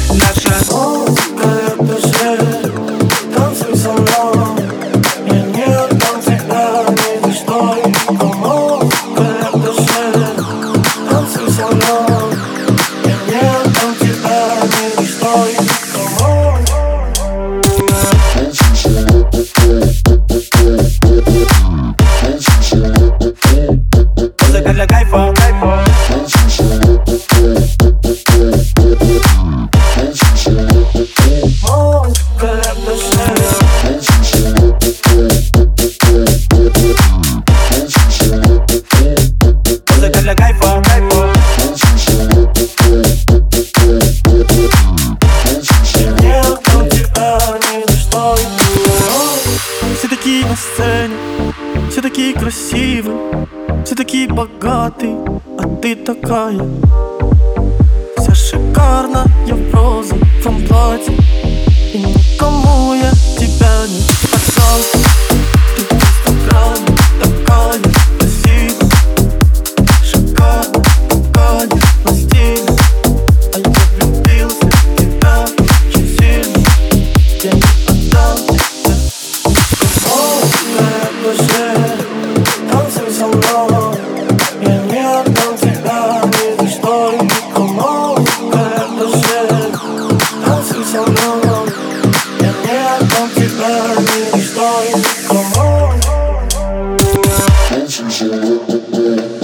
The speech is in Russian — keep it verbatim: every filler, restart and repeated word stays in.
наша музыка от души. Танцуй со мной, я не отдам тебя ни за что. Музыка от души. Танцуй со мной, я не отдам тебя ни за что. Музыка для кайфа. Музыка от души. Музыка для кайфа. Я не отдам тебя ни за что. Все такие на сцене, все такие красивые, все такие богатые, а ты такая вся шикарная в розовом платье. И никому я тебя не показал. Ты в инстаграме такая красивая, шикарная, такая на стиле. А я влюбился в тебя очень сильно. Я не отдам тебя. Музыка от души. Танцуй со мной, я не отдам тебя ни за что. Музыка от души. Танцуй со мной, я не отдам тебя ни за что. Танцуй со мной.